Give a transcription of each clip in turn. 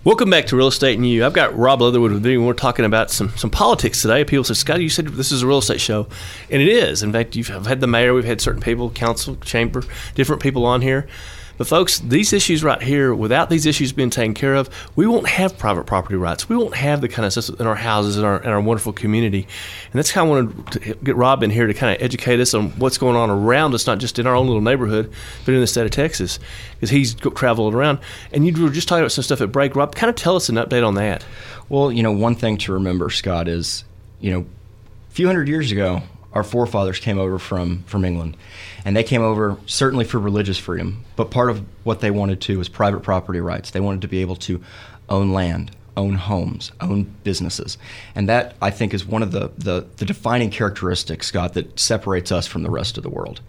Welcome back to Real Estate and You. I've got Rob Leatherwood with me, and we're talking about some politics today. People say, Scott, you said this is a real estate show. And it is. In fact, I've had the mayor, we've had certain people, council, chamber, different people on here. But folks, these issues right here, without these issues being taken care of, we won't have private property rights. We won't have the kind of stuff in our houses, in our wonderful community. And that's how I wanted to get Rob in here to kind of educate us on what's going on around us, not just in our own little neighborhood, but in the state of Texas, because he's traveled around. And you were just talking about some stuff at break. Rob, kind of tell us an update on that. Well, one thing to remember, Scott, is, a few hundred years ago, our forefathers came over from England, and they came over certainly for religious freedom, but part of what they wanted to was private property rights. They wanted to be able to own land, own homes, own businesses. And that, I think, is one of the defining characteristics, Scott, that separates us from the rest of the world.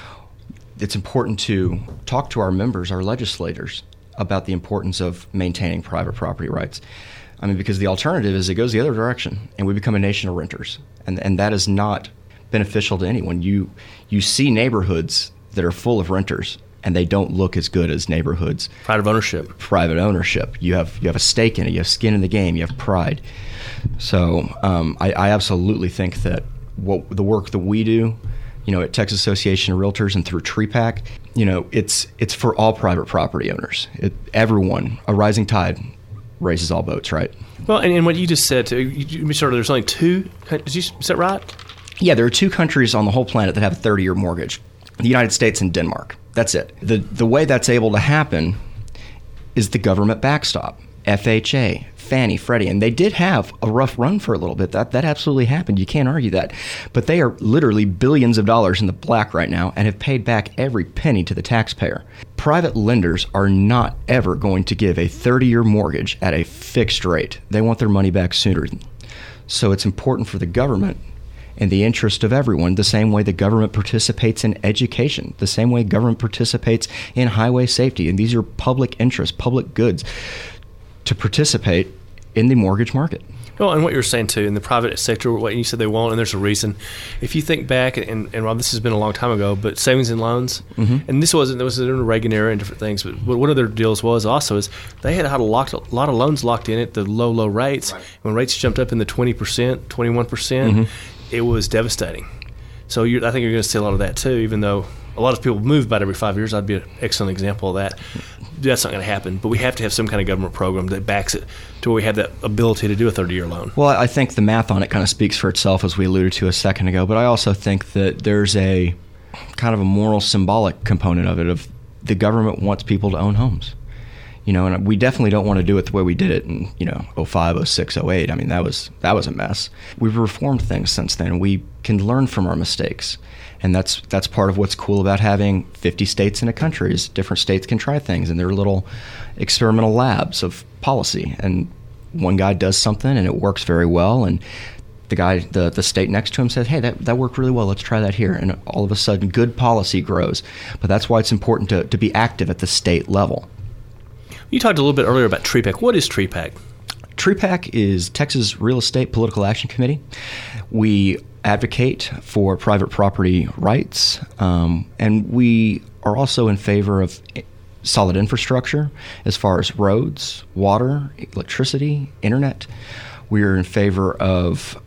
It's important to talk to our members, our legislators, about the importance of maintaining private property rights. I mean, because the alternative is it goes the other direction, and we become a nation of renters. And that is not beneficial to anyone. You see neighborhoods that are full of renters, and they don't look as good as neighborhoods. Private ownership. You have a stake in it. You have skin in the game. You have pride. So I absolutely think that the work that we do, at Texas Association of Realtors and through TreePack, it's for all private property owners. Everyone, a rising tide raises all boats, right? Well, and what you just said, there's only two. Is that right? Yeah, there are two countries on the whole planet that have a 30-year mortgage, the United States and Denmark. That's it. The way that's able to happen is the government backstop, FHA, Fannie, Freddie, and they did have a rough run for a little bit. That absolutely happened. You can't argue that. But they are literally billions of dollars in the black right now and have paid back every penny to the taxpayer. Private lenders are not ever going to give a 30-year mortgage at a fixed rate. They want their money back sooner. So it's important for the government, in the interest of everyone, the same way the government participates in education, the same way government participates in highway safety, and these are public interests, public goods, to participate in the mortgage market. Well, and what you're saying too, in the private sector, what you said they won't, and there's a reason. If you think back, and Rob, this has been a long time ago, but savings and loans, and there was in the Reagan era and different things, but one of their deals was also is they had a lot of loans locked in at the low rates. Right. When rates jumped up in the 20%, 21%, it was devastating. So I think you're going to see a lot of that too, even though a lot of people move about every 5 years. I'd be an excellent example of that. That's not going to happen, but we have to have some kind of government program that backs it to where we have that ability to do a 30-year loan. Well, I think the math on it kind of speaks for itself, as we alluded to a second ago, but I also think that there's a kind of a moral symbolic component of it, of the government wants people to own homes. And we definitely don't want to do it the way we did it in, 05, 06, 08. I mean, that was a mess. We've reformed things since then, and we can learn from our mistakes. And that's part of what's cool about having 50 states in a country, is different states can try things, and they're little experimental labs of policy. And one guy does something, and it works very well, and the guy, the state next to him says, hey, that worked really well, let's try that here. And all of a sudden, good policy grows. But that's why it's important to be active at the state level. You talked a little bit earlier about TreePack. What is TreePack? TreePack is Texas Real Estate Political Action Committee. We advocate for private property rights, and we are also in favor of solid infrastructure as far as roads, water, electricity, internet. We are in favor of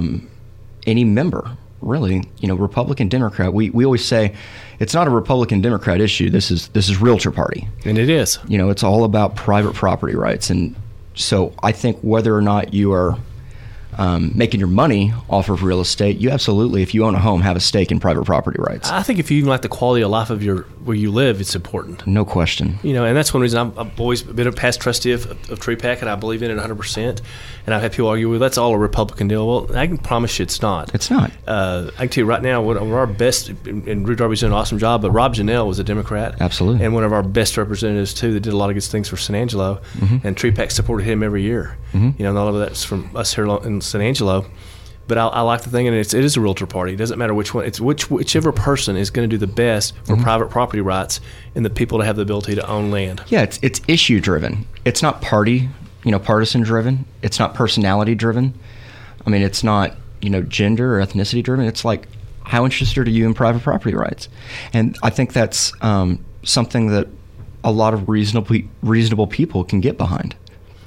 any member, really, Republican, Democrat. We always say it's not a Republican Democrat issue. This is Realtor Party, and it is. It's all about private property rights, and so I think whether or not you are making your money off of real estate, you absolutely, if you own a home, have a stake in private property rights. I think if you even like the quality of life of where you live, it's important. No question. And that's one reason I've always been a past trustee of TreePack, and I believe in it 100%. And I've had people argue, well, that's all a Republican deal. Well, I can promise you it's not. It's not. I can tell you right now, one of our best, and Drew Darby's doing an awesome job, but Rob Janelle was a Democrat. Absolutely. And one of our best representatives, too, that did a lot of good things for San Angelo. And TreePack supported him every year. And all of that's from us here in San Angelo. But I like the thing, and it is a realtor party. It doesn't matter which one. It's whichever person is going to do the best for private property rights and the people to have the ability to own land. Yeah, it's issue driven. It's not partisan driven. It's not personality driven. I mean, it's not gender or ethnicity driven. It's like, how interested are you in private property rights? And I think that's something that a lot of reasonable people can get behind.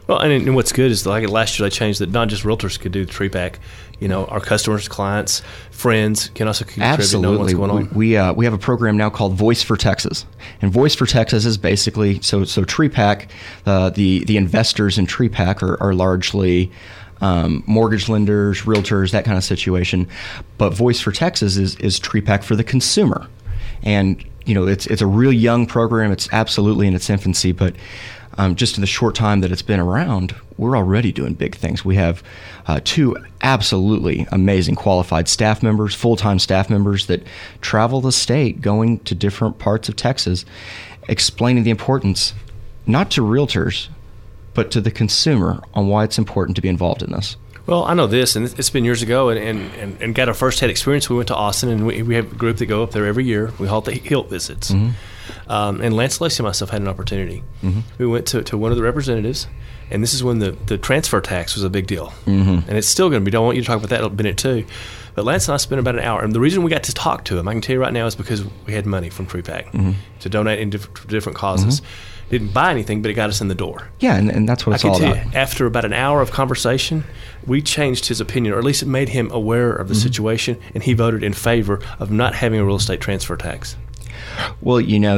Well, and what's good is like last year they changed that not just realtors could do the TreePack. Our customers, clients, friends can also contribute. Absolutely. Know what's going on. We have a program now called Voice for Texas, and Voice for Texas is basically so TreePack. The investors in TreePack are largely mortgage lenders, realtors, that kind of situation. But Voice for Texas is TreePack for the consumer, and it's a real young program. It's absolutely in its infancy, but just in the short time that it's been around, we're already doing big things. We have 2 absolutely amazing qualified staff members, full-time staff members that travel the state, going to different parts of Texas, explaining the importance, not to realtors, but to the consumer on why it's important to be involved in this. Well, I know this, and it's been years ago, and got our first-hand experience. We went to Austin, and we have a group that go up there every year. We call it the Hilt Visits. Mm-hmm. And Lance Lacey and myself had an opportunity. Mm-hmm. We went to one of the representatives, and this is when the transfer tax was a big deal. Mm-hmm. And it's still going to be. I want you to talk about that in a minute, too. But Lance and I spent about an hour. And the reason we got to talk to him, I can tell you right now, is because we had money from TreePack mm-hmm. to donate in different causes. Mm-hmm. Didn't buy anything, but it got us in the door. Yeah, and that's what it's all about. After about an hour of conversation, we changed his opinion, or at least it made him aware of the mm-hmm. situation, and he voted in favor of not having a real estate transfer tax. Well,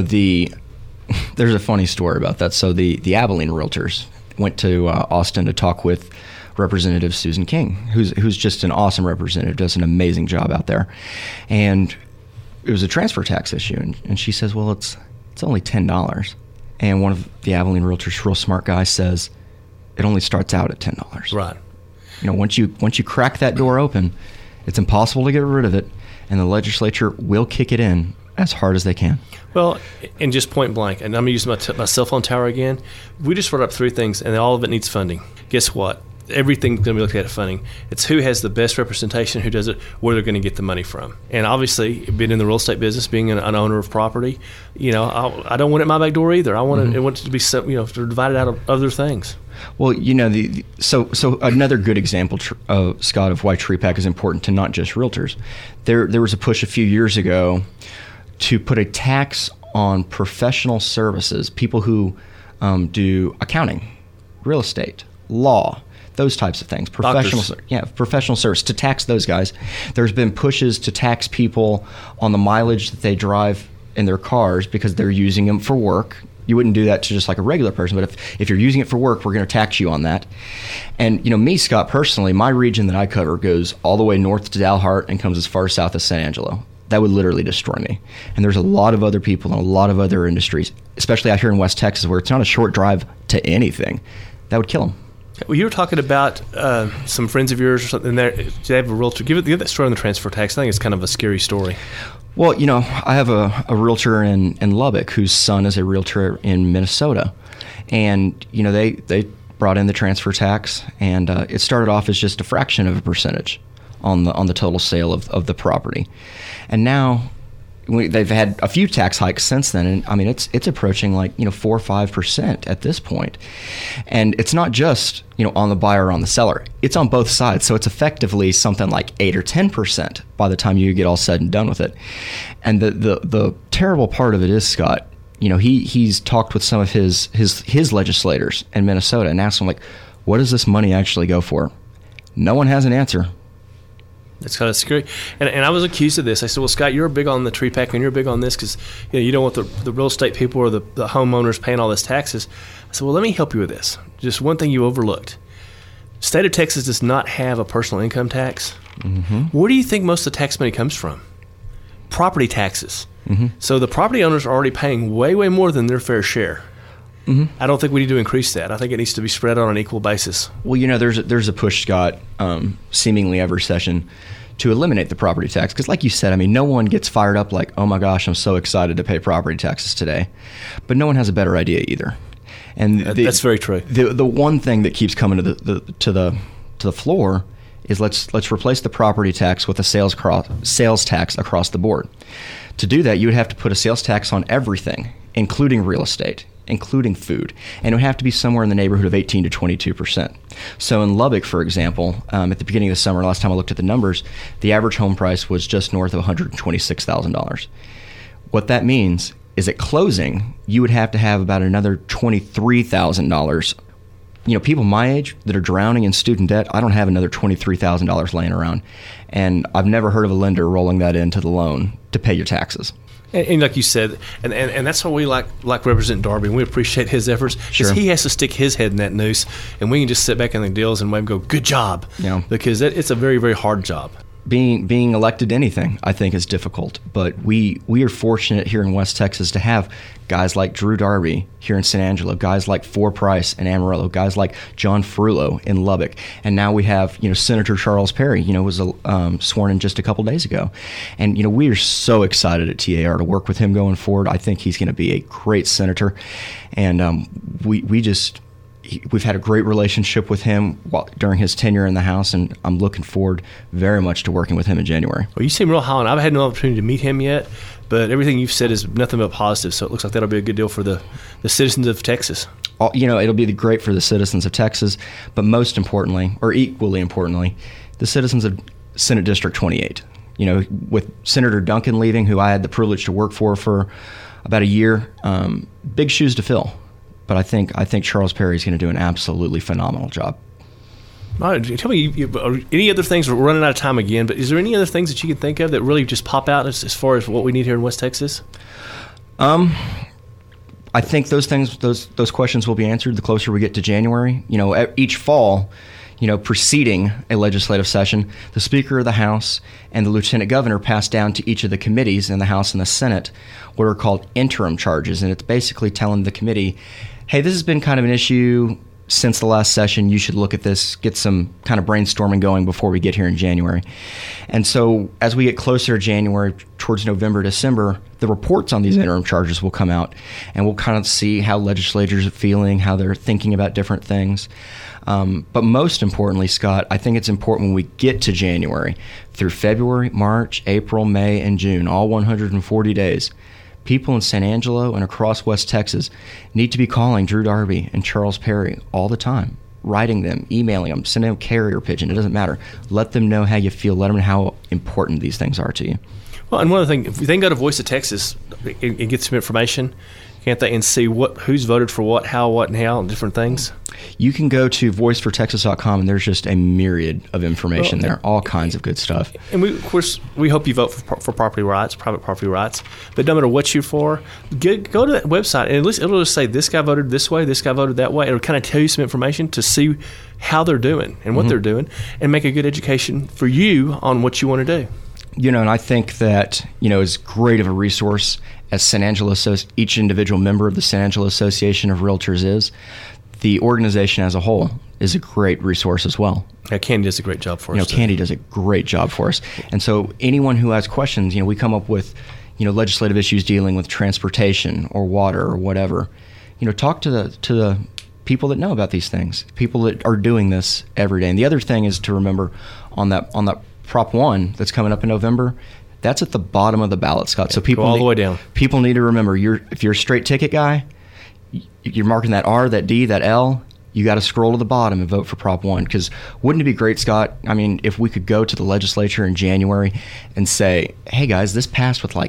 there's a funny story about that. So the Abilene Realtors went to Austin to talk with Representative Susan King, who's just an awesome representative, does an amazing job out there. And it was a transfer tax issue, and she says, well, it's only $10. And one of the Abilene Realtors, real smart guy, says it only starts out at $10. Right. Once you crack that door open, it's impossible to get rid of it, and the legislature will kick it in as hard as they can. Well, and just point blank, and I'm going to use my cell phone tower again. We just brought up 3 things, and all of it needs funding. Guess what? Everything's going to be looked at funding. It's who has the best representation, who does it, where they're going to get the money from. And obviously, being in the real estate business, being an owner of property, I don't want it at my back door either. I want it to be divided out of other things. Well, so another good example, Scott, of why TreePack is important to not just realtors. There was a push a few years ago to put a tax on professional services, people who do accounting, real estate, law, those types of things. Professional service, to tax those guys. There's been pushes to tax people on the mileage that they drive in their cars because they're using them for work. You wouldn't do that to just like a regular person, but if you're using it for work, we're going to tax you on that. And me, Scott, personally, my region that I cover goes all the way north to Dalhart and comes as far south as San Angelo. That would literally destroy me. And there's a lot of other people and a lot of other industries, especially out here in West Texas, where it's not a short drive to anything. That would kill them. Well, you were talking about some friends of yours or something there. Do they have a realtor? Give that story on the transfer tax. I think it's kind of a scary story. Well, I have a realtor in Lubbock whose son is a realtor in Minnesota. And, they brought in the transfer tax, and it started off as just a fraction of a percentage on the total sale of the property. And now they've had a few tax hikes since then, and I mean it's approaching 4 or 5% at this point. And it's not just on the buyer or on the seller; it's on both sides. So it's effectively something like 8 or 10% by the time you get all said and done with it. And the terrible part of it is, Scott, he's talked with some of his legislators in Minnesota and asked them what does this money actually go for? No one has an answer. It's kind of scary. And I was accused of this. I said, well, Scott, you're big on the TreePack and you're big on this because you don't want the real estate people or the homeowners paying all this taxes. I said, well, let me help you with this. Just one thing you overlooked. State of Texas does not have a personal income tax. Mm-hmm. Where do you think most of the tax money comes from? Property taxes. Mm-hmm. So the property owners are already paying way, way more than their fair share. Mm-hmm. I don't think we need to increase that. I think it needs to be spread on an equal basis. Well, there's a push, Scott, seemingly every session to eliminate the property tax. Because like you said, no one gets fired up like, oh my gosh, I'm so excited to pay property taxes today. But no one has a better idea either. And that's very true. The one thing that keeps coming to the floor is let's replace the property tax with a sales tax across the board. To do that, you would have to put a sales tax on everything, including real estate, including food, and it would have to be somewhere in the neighborhood of 18 to 22%. So in Lubbock, for example, at the beginning of the summer, last time I looked at the numbers, the average home price was just north of $126,000. What that means is at closing, you would have to have about another $23,000 people my age that are drowning in student debt, I don't have another $23,000 laying around. And I've never heard of a lender rolling that into the loan to pay your taxes. And like you said, and that's why we like Representative Darby, and we appreciate his efforts. Because he has to stick his head in that noose, and we can just sit back in the deals and go, good job. Because it's a very, very hard job. Being elected to anything, I think, is difficult. But we are fortunate here in West Texas to have guys like Drew Darby here in San Angelo, guys like Four Price in Amarillo, guys like John Frullo in Lubbock, and now we have Senator Charles Perry. Was sworn in just a couple days ago, and we are so excited at TAR to work with him going forward. I think he's going to be a great senator, and we've had a great relationship with him during his tenure in the House, and I'm looking forward very much to working with him in January. Well, you seem real high on. I've had no opportunity to meet him yet, but everything you've said is nothing but positive, so it looks like that'll be a good deal for the citizens of Texas. It'll be great for the citizens of Texas, but most importantly, or equally importantly, the citizens of Senate District 28. With Senator Duncan leaving, who I had the privilege to work for about a year, big shoes to fill. But I think Charles Perry is going to do an absolutely phenomenal job. All right, tell me, any other things? We're running out of time again, but is there any other things that you can think of that really just pop out as far as what we need here in West Texas? I think those questions will be answered the closer we get to January. Each fall, preceding a legislative session, the Speaker of the House and the Lieutenant Governor pass down to each of the committees in the House and the Senate what are called interim charges, and it's basically telling the committee, hey, this has been kind of an issue since the last session. You should look at this, get some kind of brainstorming going before we get here in January. And so as we get closer to January, towards November, December, the reports on these interim charges will come out, and we'll kind of see how legislators are feeling, how they're thinking about different things. But most importantly, Scott, I think it's important when we get to January, through February, March, April, May, and June, all 140 days, people in San Angelo and across West Texas need to be calling Drew Darby and Charles Perry all the time, writing them, emailing them, sending them a carrier pigeon. It doesn't matter. Let them know how you feel. Let them know how important these things are to you. Well, and one other thing, if you then go to Voice of Texas and get some information, can't they, and see who's voted for what, and how, and different things? You can go to voicefortexas.com, and there's just a myriad of information there, all kinds of good stuff. And of course, we hope you vote for property rights, private property rights. But no matter what you're for, go to that website, and at least it'll just say this guy voted this way, this guy voted that way. It'll kind of tell you some information to see how they're doing and what they're doing, and make a good education for you on what you want to do. And I think that, as great of a resource as San Angelo, each individual member of the San Angelo Association of Realtors is, the organization as a whole is a great resource as well. Yeah, Candy does a great job for us. Candy does a great job for us. And so anyone who has questions, we come up with, legislative issues dealing with transportation or water or whatever. Talk to the people that know about these things, people that are doing this every day. And the other thing is to remember on that Prop 1 that's coming up in November, that's at the bottom of the ballot, Scott. So people go all the way down. People need to remember, if you're a straight ticket guy, you're marking that R, that D, that L, you got to scroll to the bottom and vote for Prop 1. Because wouldn't it be great, Scott? I mean, if we could go to the legislature in January and say, hey, guys, this passed with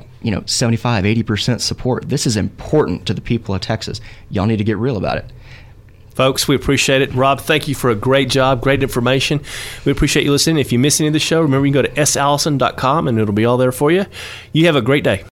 75, 80% support. This is important to the people of Texas. Y'all need to get real about it. Folks, we appreciate it. Rob, thank you for a great job, great information. We appreciate you listening. If you miss any of the show, remember you can go to sallison.com and it'll be all there for you. You have a great day.